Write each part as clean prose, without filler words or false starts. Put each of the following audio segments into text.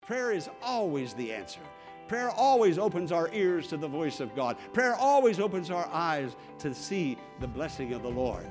Prayer is always the answer. Prayer always opens our ears to the voice of God. Prayer always opens our eyes to see the blessing of the Lord.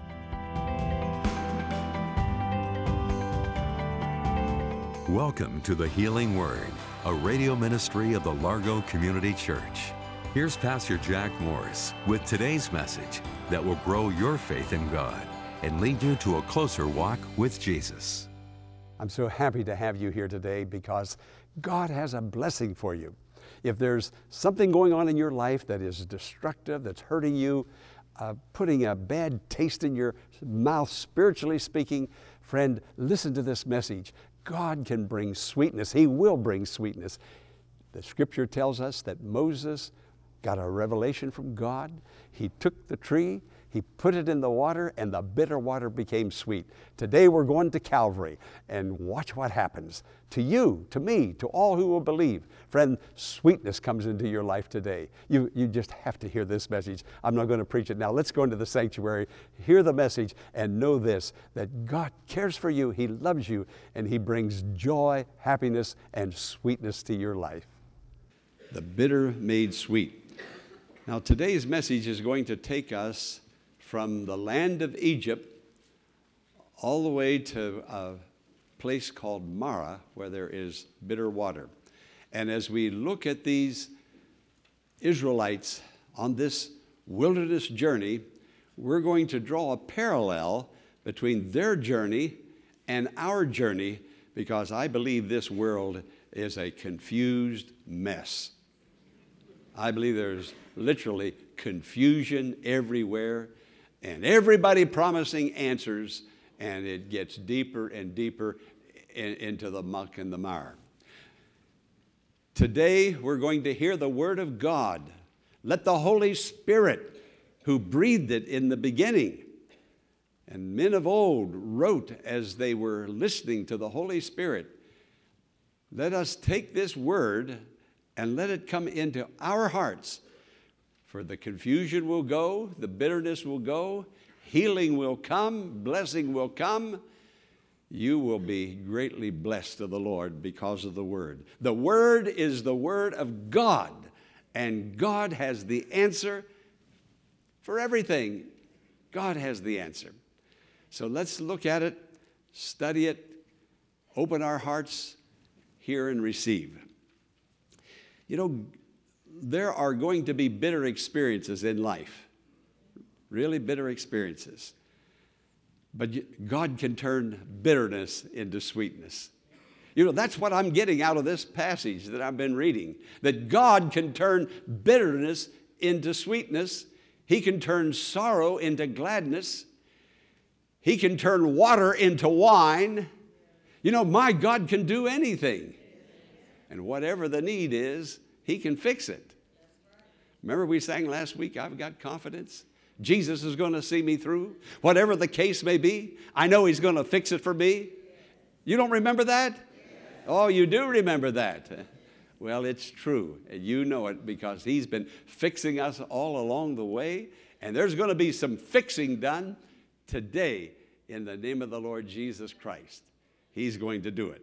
Welcome to The Healing Word, a radio ministry of the Largo Community Church. Here's Pastor Jack Morris with today's message that will grow your faith in God and lead you to a closer walk with Jesus. I'm so happy to have you here today because God has a blessing for you. If there's something going on in your life that is destructive, that's hurting you, putting a bad taste in your mouth, spiritually speaking, friend, listen to this message. God can bring sweetness. He will bring sweetness. The scripture tells us that Moses got a revelation from God. He took the tree, he put it in the water, and the bitter water became sweet. Today we're going to Calvary, and watch what happens to you, to me, to all who will believe. Friend, sweetness comes into your life today. You just have to hear this message. I'm not going to preach it now. Let's go into the sanctuary, hear the message, and know this, that God cares for you, He loves you, and He brings joy, happiness, and sweetness to your life. The bitter made sweet. Now today's message is going to take us from the land of Egypt all the way to a place called Marah, where there is bitter water. And as we look at these Israelites on this wilderness journey, we're going to draw a parallel between their journey and our journey, because I believe this world is a confused mess. I believe there's literally confusion everywhere, and everybody promising answers, and it gets deeper and deeper into the muck and the mire. Today, we're going to hear the Word of God. Let the Holy Spirit, who breathed it in the beginning, and men of old wrote as they were listening to the Holy Spirit, let us take this Word and let it come into our hearts. For the confusion will go, the bitterness will go, healing will come, blessing will come. You will be greatly blessed of the Lord because of the Word. The Word is the Word of God, and God has the answer for everything. God has the answer. So let's look at it, study it, open our hearts, hear and receive. You know, there are going to be bitter experiences in life, really bitter experiences. But God can turn bitterness into sweetness. You know, that's what I'm getting out of this passage that I've been reading, that God can turn bitterness into sweetness. He can turn sorrow into gladness. He can turn water into wine. You know, my God can do anything. And whatever the need is, He can fix it. Remember we sang last week, I've got confidence. Jesus is going to see me through. Whatever the case may be, I know He's going to fix it for me. You don't remember that? Oh, you do remember that. Well, it's true. And you know it because He's been fixing us all along the way. And there's going to be some fixing done today in the name of the Lord Jesus Christ. He's going to do it.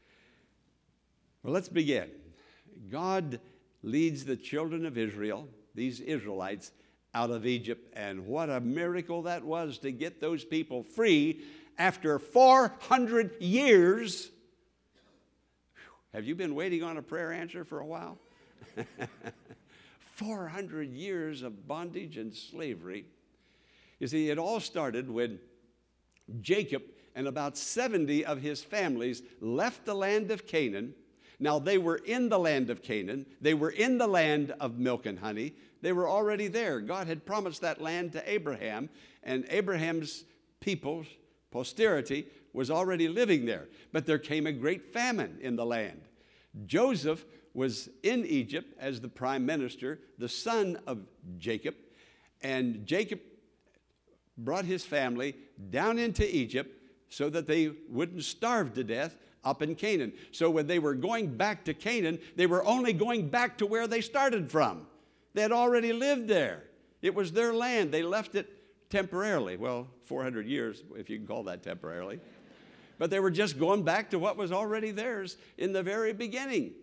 Well, let's begin. God leads the children of Israel, these Israelites, out of Egypt. And what a miracle that was to get those people free after 400 years. Have you been waiting on a prayer answer for a while? 400 years of bondage and slavery. You see, it all started when Jacob and about 70 of his families left the land of Canaan. Now, they were in the land of Canaan. They were in the land of milk and honey. They were already there. God had promised that land to Abraham, and Abraham's people, posterity, was already living there. But there came a great famine in the land. Joseph was in Egypt as the prime minister, the son of Jacob, and Jacob brought his family down into Egypt so that they wouldn't starve to death up in Canaan. So when they were going back to Canaan, they were only going back to where they started from. They had already lived there. It was their land. They left it temporarily. Well, 400 years, if you can call that temporarily. but they were just going back to what was already theirs in the very beginning.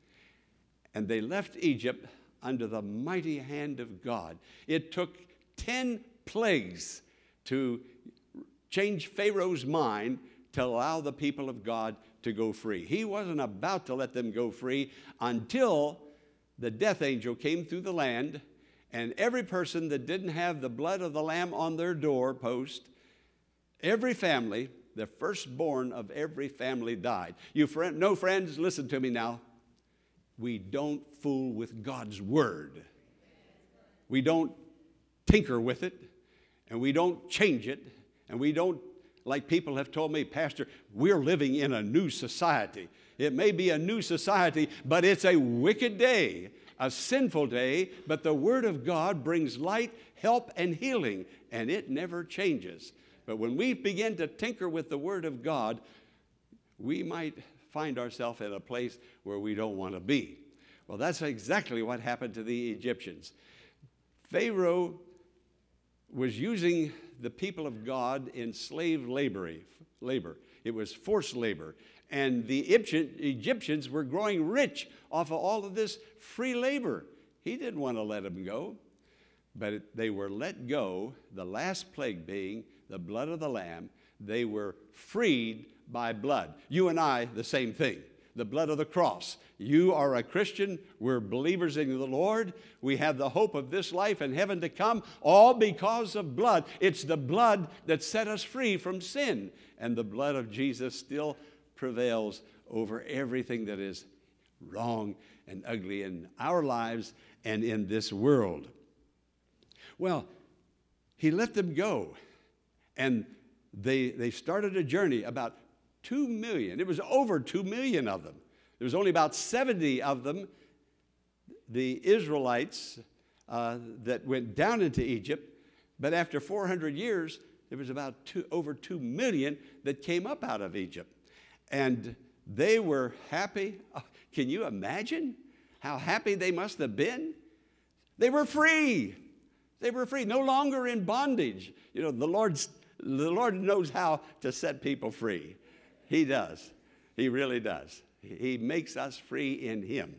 And they left Egypt under the mighty hand of God. It took 10 plagues to change Pharaoh's mind to allow the people of God to go free. He wasn't about to let them go free until the death angel came through the land, and every person that didn't have the blood of the Lamb on their doorpost, every family, the firstborn of every family died. You know, friends, listen to me now. We don't fool with God's word. We don't tinker with it, and we don't change it, and we don't, like people have told me, Pastor, we're living in a new society. It may be a new society, but it's a wicked day, a sinful day, but the Word of God brings light, help, and healing, and it never changes. But when we begin to tinker with the Word of God, we might find ourselves in a place where we don't want to be. Well, that's exactly what happened to the Egyptians. Pharaoh was using the people of God in slave labor. It was forced labor. And the Egyptians were growing rich off of all of this free labor. He didn't want to let them go. But they were let go, the last plague being the blood of the Lamb. They were freed by blood. You and I, the same thing. The blood of the cross. You are a Christian. We're believers in the Lord. We have the hope of this life and heaven to come, all because of blood. It's the blood that set us free from sin. And the blood of Jesus still prevails over everything that is wrong and ugly in our lives and in this world. Well, he let them go. And they started a journey, about 2 million. It was over 2 million of them. There was only about 70 of them, the Israelites, that went down into Egypt. But after 400 years, there was about over 2 million that came up out of Egypt. And they were happy. Oh, can you imagine how happy they must have been? They were free. They were free, no longer in bondage. You know, the Lord knows how to set people free. He does. He really does. He makes us free in Him.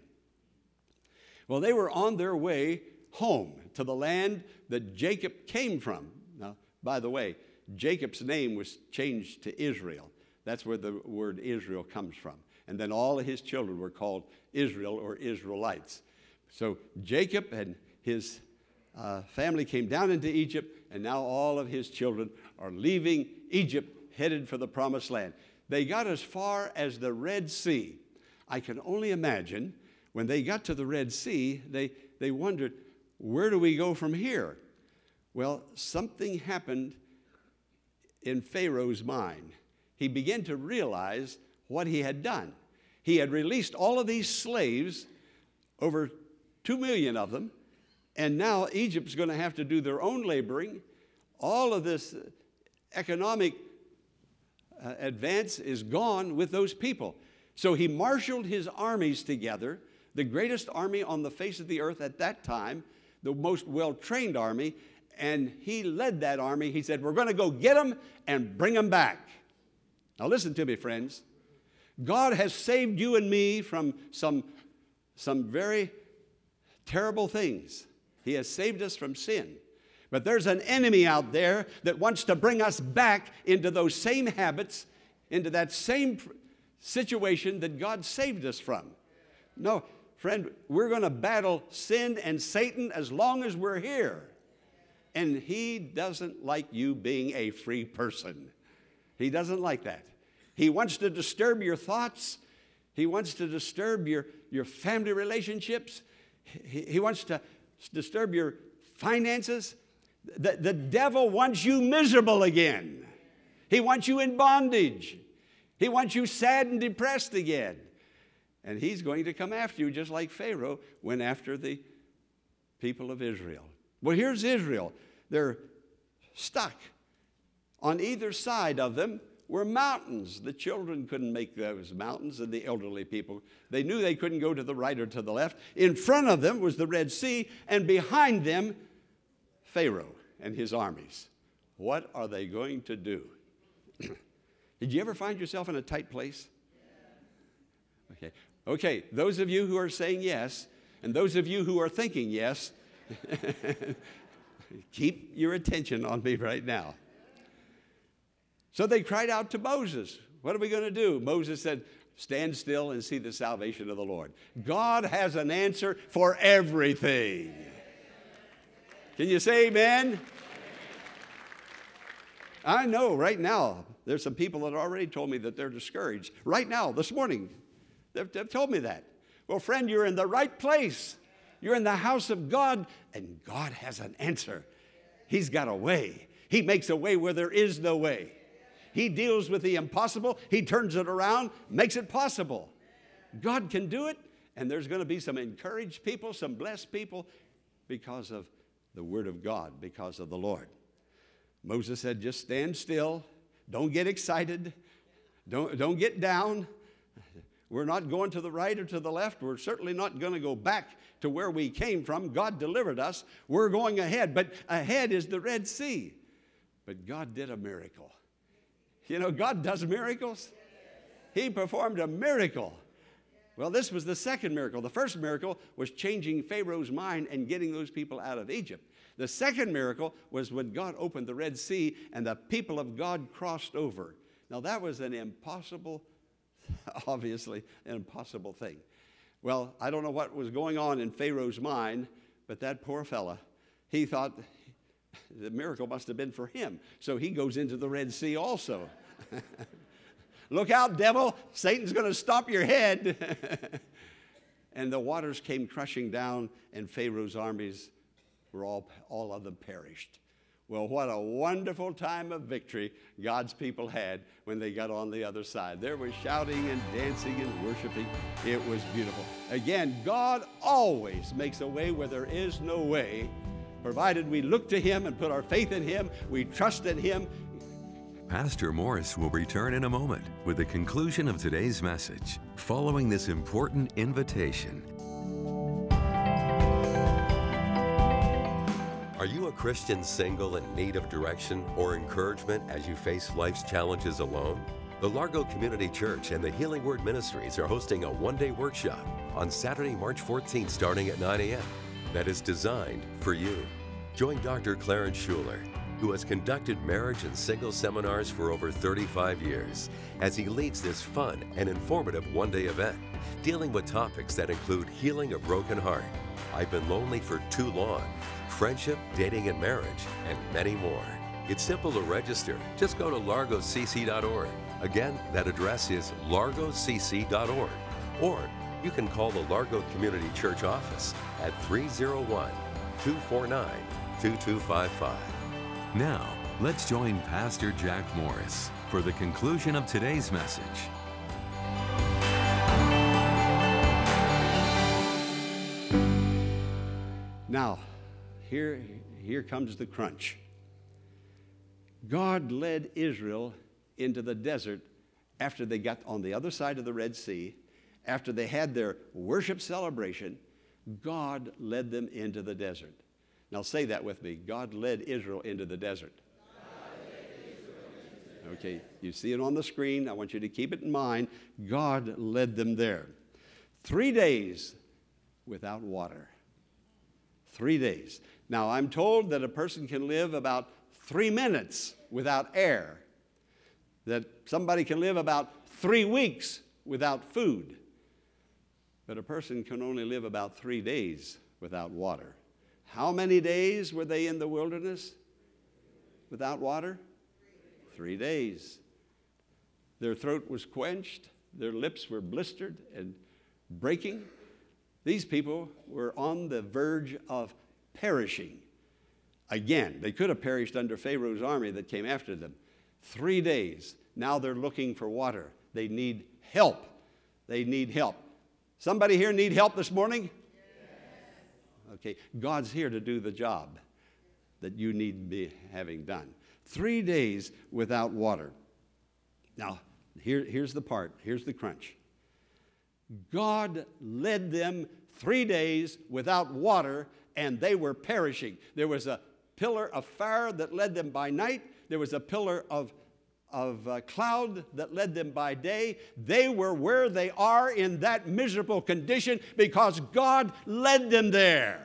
Well, they were on their way home to the land that Jacob came from. Now, by the way, Jacob's name was changed to Israel. That's where the word Israel comes from. And then all of his children were called Israel or Israelites. So Jacob and his family came down into Egypt, and now all of his children are leaving Egypt, headed for the Promised Land. They got as far as the Red Sea. I can only imagine when they got to the Red Sea, they wondered, where do we go from here? Well, something happened in Pharaoh's mind. He began to realize what he had done. He had released all of these slaves, over 2 million of them, and now Egypt's going to have to do their own laboring. All of this economic advance is gone with those people. So he marshaled his armies together, the greatest army on the face of the earth at that time, the most well-trained army, and he led that army. He said, we're going to go get them and bring them back. Now listen to me, friends. God has saved you and me from some very terrible things. He has saved us from sin. But there's an enemy out there that wants to bring us back into those same habits, into that same situation that God saved us from. No, friend, we're going to battle sin and Satan as long as we're here. And he doesn't like you being a free person. He doesn't like that. He wants to disturb your thoughts. He wants to disturb your family relationships. He wants to disturb your finances. The devil wants you miserable again. He wants you in bondage. He wants you sad and depressed again. And he's going to come after you just like Pharaoh went after the people of Israel. Well, here's Israel. They're stuck. On either side of them were mountains. The children couldn't make those mountains, and the elderly people, they knew they couldn't go to the right or to the left. In front of them was the Red Sea, and behind them, Pharaoh and his armies. What are they going to do? Did you ever find yourself in a tight place? Okay, those of you who are saying yes, and those of you who are thinking yes, keep your attention on me right now. So they cried out to Moses, what are we going to do? Moses said, stand still and see the salvation of the Lord. God has an answer for everything. Can you say amen? I know right now, there's some people that already told me that they're discouraged. Right now, this morning, they've told me that. Well, friend, you're in the right place. You're in the house of God, and God has an answer. He's got a way. He makes a way where there is no way. He deals with the impossible. He turns it around, makes it possible. God can do it, and there's going to be some encouraged people, some blessed people because of the Word of God, because of the Lord. Moses said, just stand still. Don't get excited. Don't get down. We're not going to the right or to the left. We're certainly not going to go back to where we came from. God delivered us. We're going ahead. But ahead is the Red Sea. But God did a miracle. You know, God does miracles. He performed a miracle. Well, this was the second miracle. The first miracle was changing Pharaoh's mind and getting those people out of Egypt. The second miracle was when God opened the Red Sea and the people of God crossed over. Now, that was an impossible, obviously, an impossible thing. Well, I don't know what was going on in Pharaoh's mind, but that poor fella, he thought the miracle must have been for him. So he goes into the Red Sea also. Look out, devil. Satan's going to stomp your head. And the waters came crushing down, and Pharaoh's armies were all of them perished. Well, what a wonderful time of victory God's people had when they got on the other side. There was shouting and dancing and worshiping. It was beautiful. Again, God always makes a way where there is no way, provided we look to Him and put our faith in Him, we trust in Him. Pastor Morris will return in a moment with the conclusion of today's message, following this important invitation. Are you a Christian single in need of direction or encouragement as you face life's challenges alone? The Largo Community Church and the Healing Word Ministries are hosting a one-day workshop on Saturday, March 14th, starting at 9 a.m. that is designed for you. Join Dr. Clarence Schuler, who has conducted marriage and single seminars for over 35 years, as he leads this fun and informative one-day event, dealing with topics that include healing a broken heart, I've been lonely for too long, friendship, dating and marriage, and many more. It's simple to register. Just go to largocc.org. Again, that address is largocc.org. Or you can call the Largo Community Church office at 301-249-2255. Now, let's join Pastor Jack Morris for the conclusion of today's message. Now, here comes the crunch. God led Israel into the desert after they got on the other side of the Red Sea, after they had their worship celebration. God led them into the desert. Now say that with me. God led Israel into the desert. Okay, you see it on the screen. I want you to keep it in mind. God led them there. 3 days without water. 3 days. Now, I'm told that a person can live about 3 minutes without air, that somebody can live about 3 weeks without food, but a person can only live about 3 days without water. How many days were they in the wilderness without water? 3 days. Their throat was quenched, their lips were blistered and breaking. These people were on the verge of perishing. Again, they could have perished under Pharaoh's army that came after them. 3 days. Now they're looking for water. They need help. They need help. Somebody here need help this morning? Yes. Okay, God's here to do the job that you need to be having done. 3 days without water. Now, here's the part. Here's the crunch. God led them 3 days without water, and they were perishing. There was a pillar of fire that led them by night. There was a pillar of cloud that led them by day. They were where they are in that miserable condition because God led them there.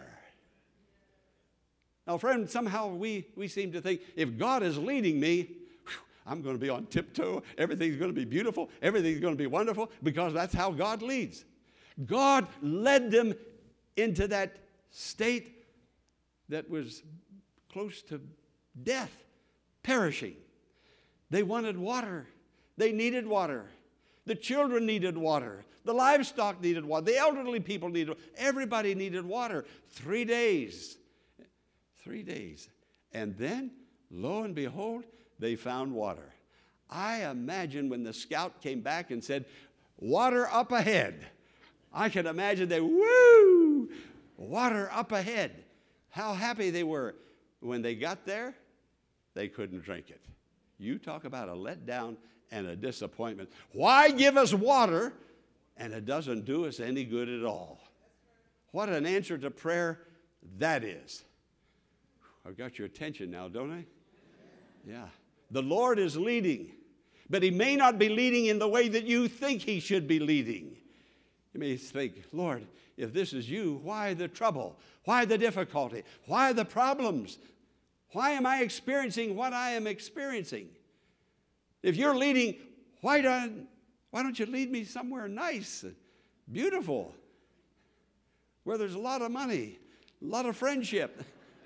Now, friend, somehow we seem to think if God is leading me, I'm going to be on tiptoe. Everything's going to be beautiful. Everything's going to be wonderful because that's how God leads. God led them into that state that was close to death, perishing. They wanted water. They needed water. The children needed water. The livestock needed water. The elderly people needed water. Everybody needed water. 3 days. 3 days. And then, lo and behold, they found water. I imagine when the scout came back and said, water up ahead. I can imagine they, woo, water up ahead. How happy they were. When they got there, they couldn't drink it. You talk about a letdown and a disappointment. Why give us water and it doesn't do us any good at all? What an answer to prayer that is. I've got your attention now, don't I? Yeah. The Lord is leading, but He may not be leading in the way that you think He should be leading. You may think, Lord, if this is you, why the trouble? Why the difficulty? Why the problems? Why am I experiencing what I am experiencing? If you're leading, why don't you lead me somewhere nice, beautiful, where there's a lot of money, a lot of friendship,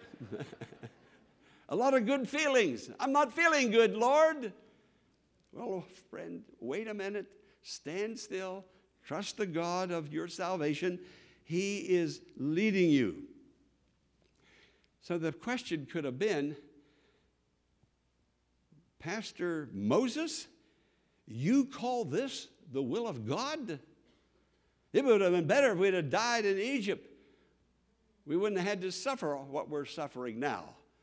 a lot of good feelings? I'm not feeling good, Lord. Well, friend, wait a minute. Stand still. Trust the God of your salvation. He is leading you. So the question could have been, Pastor Moses, you call this the will of God? It would have been better if we'd have died in Egypt. We wouldn't have had to suffer what we're suffering now.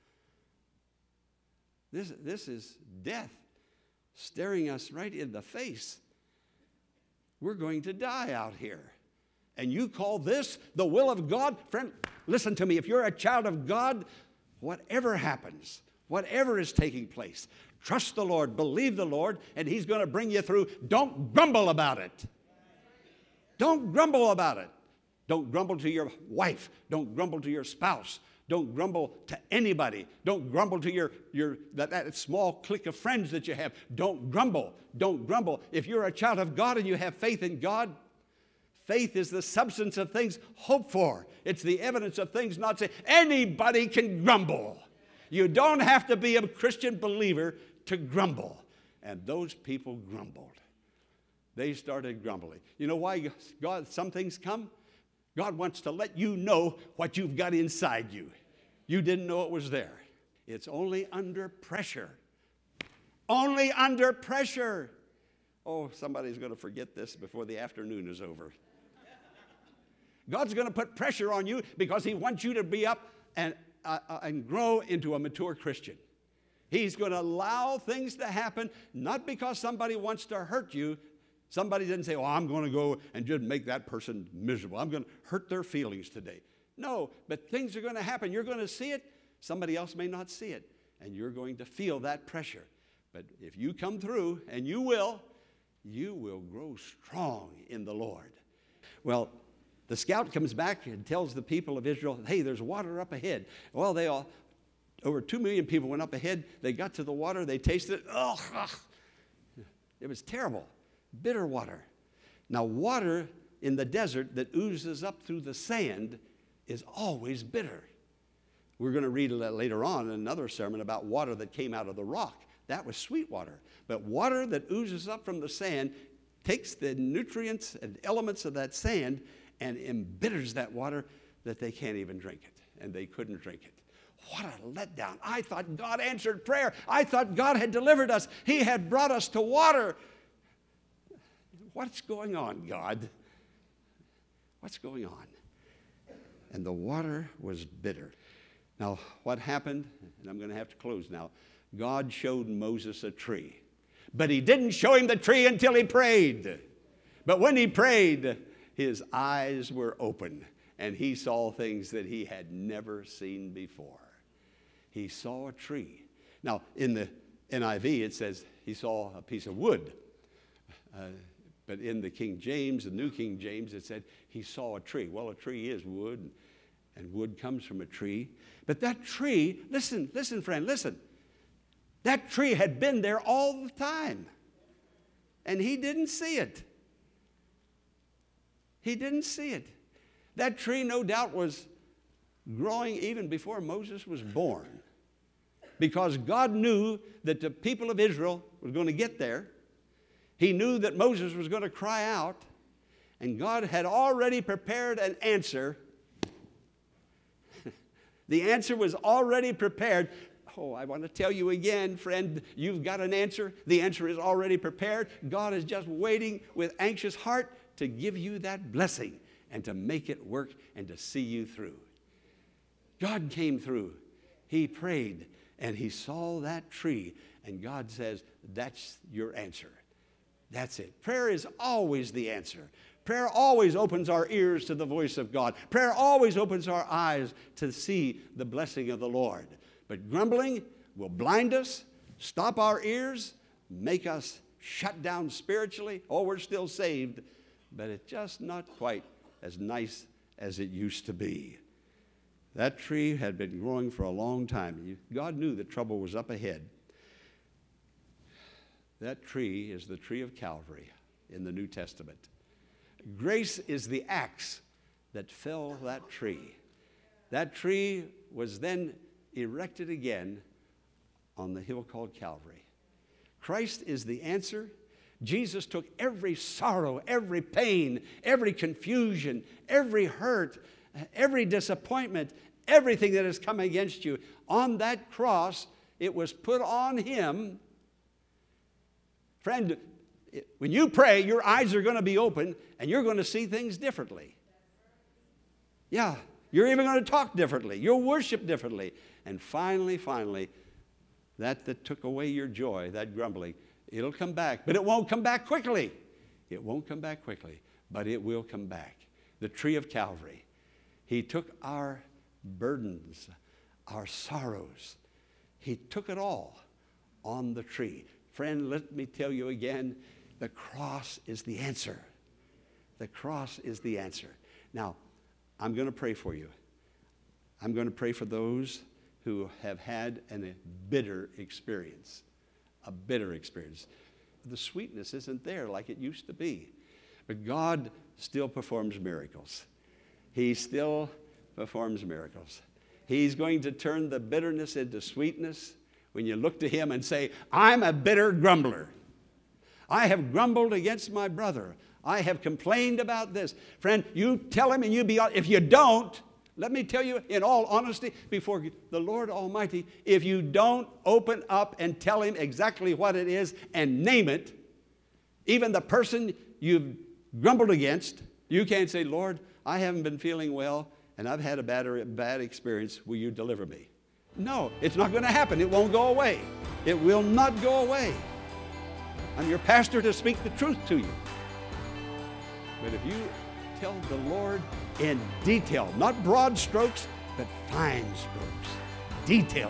This is death staring us right in the face. We're going to die out here. And you call this the will of God? Friend, listen to me. If you're a child of God, whatever happens, whatever is taking place, trust the Lord, believe the Lord, and He's going to bring you through. Don't grumble about it. Don't grumble about it. Don't grumble to your wife. Don't grumble to your spouse. Don't grumble to anybody. Don't grumble to that small clique of friends that you have. Don't grumble. Don't grumble. If you're a child of God and you have faith in God, faith is the substance of things hoped for. It's the evidence of things not seen. Anybody can grumble. You don't have to be a Christian believer to grumble. And those people grumbled. They started grumbling. You know why some things come? God wants to let you know what you've got inside you. You didn't know it was there. It's only under pressure. Only under pressure. Oh, somebody's going to forget this before the afternoon is over. God's going to put pressure on you because He wants you to be up and grow into a mature Christian. He's going to allow things to happen, not because somebody wants to hurt you. Somebody didn't say, I'm going to go and just make that person miserable. I'm going to hurt their feelings today. No, but things are going to happen. You're going to see it. Somebody else may not see it. And you're going to feel that pressure. But if you come through, and you will grow strong in the Lord. Well, the scout comes back and tells the people of Israel, hey, there's water up ahead. Well, over 2 million people went up ahead. They got to the water. They tasted it. Oh, it was terrible. Bitter water. Now, water in the desert that oozes up through the sand is always bitter. We're going to read later on in another sermon about water that came out of the rock. That was sweet water. But water that oozes up from the sand takes the nutrients and elements of that sand and embitters that water that they can't even drink it. And they couldn't drink it. What a letdown. I thought God answered prayer. I thought God had delivered us. He had brought us to water. What's going on, God? What's going on? And the water was bitter. Now, what happened? And I'm going to have to close now. God showed Moses a tree. But He didn't show him the tree until he prayed. But when he prayed, his eyes were open. And he saw things that he had never seen before. He saw a tree. Now, in the NIV, it says he saw a piece of wood. But in the King James, the New King James, it said he saw a tree. Well, a tree is wood, and wood comes from a tree. But that tree, listen, friend, listen. That tree had been there all the time, and he didn't see it. He didn't see it. That tree, no doubt, was growing even before Moses was born, because God knew that the people of Israel were going to get there. He knew that Moses was going to cry out, and God had already prepared an answer. The answer was already prepared. Oh, I want to tell you again, friend, you've got an answer. The answer is already prepared. God is just waiting with anxious heart to give you that blessing and to make it work and to see you through. God came through. He prayed, and he saw that tree, and God says, that's your answer. That's it. Prayer is always the answer. Prayer always opens our ears to the voice of God. Prayer always opens our eyes to see the blessing of the Lord. But grumbling will blind us, stop our ears, make us shut down spiritually. Oh, we're still saved, but it's just not quite as nice as it used to be. That tree had been growing for a long time. God knew that trouble was up ahead. That tree is the tree of Calvary in the New Testament. Grace is the axe that fell that tree. That tree was then erected again on the hill called Calvary. Christ is the answer. Jesus took every sorrow, every pain, every confusion, every hurt, every disappointment, everything that has come against you. On that cross, it was put on him. Friend, when you pray, your eyes are going to be open and you're going to see things differently. Yeah, you're even going to talk differently. You'll worship differently. And finally, that took away your joy, that grumbling, it'll come back. But it won't come back quickly. It won't come back quickly, but it will come back. The tree of Calvary. He took our burdens, our sorrows. He took it all on the tree. Friend, let me tell you again, the cross is the answer. The cross is the answer. Now, I'm going to pray for you. I'm going to pray for those who have had a bitter experience. A bitter experience. The sweetness isn't there like it used to be. But God still performs miracles. He still performs miracles. He's going to turn the bitterness into sweetness when you look to him and say, I'm a bitter grumbler. I have grumbled against my brother. I have complained about this. Friend, you tell him and you be honest. If you don't, let me tell you in all honesty before the Lord Almighty, if you don't open up and tell him exactly what it is and name it, even the person you've grumbled against, you can't say, Lord, I haven't been feeling well and I've had a bad experience. Will you deliver me? No, it's not going to happen. It won't go away. It will not go away. I'm your pastor to speak the truth to you. But if you tell the Lord in detail, not broad strokes, but fine strokes, detail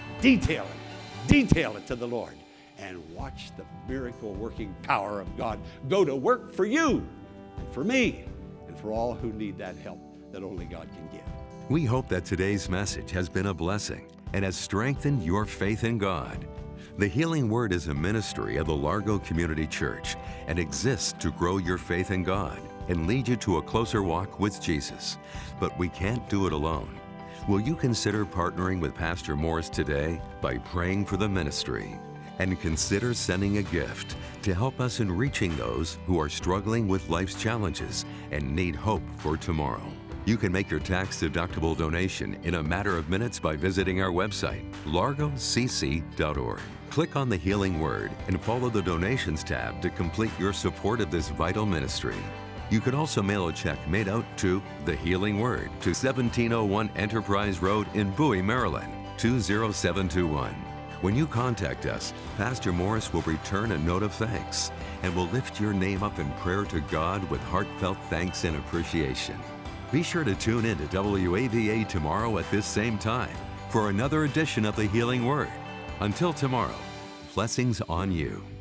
it to the Lord, and watch the miracle working power of God go to work for you and for me and for all who need that help that only God can give. We hope that today's message has been a blessing and has strengthened your faith in God. The Healing Word is a ministry of the Largo Community Church and exists to grow your faith in God and lead you to a closer walk with Jesus. But we can't do it alone. Will you consider partnering with Pastor Morris today by praying for the ministry? And consider sending a gift to help us in reaching those who are struggling with life's challenges and need hope for tomorrow. You can make your tax-deductible donation in a matter of minutes by visiting our website, largocc.org. Click on the Healing Word and follow the Donations tab to complete your support of this vital ministry. You can also mail a check made out to The Healing Word to 1701 Enterprise Road in Bowie, Maryland, 20721. When you contact us, Pastor Morris will return a note of thanks and will lift your name up in prayer to God with heartfelt thanks and appreciation. Be sure to tune in to WAVA tomorrow at this same time for another edition of The Healing Word. Until tomorrow, blessings on you.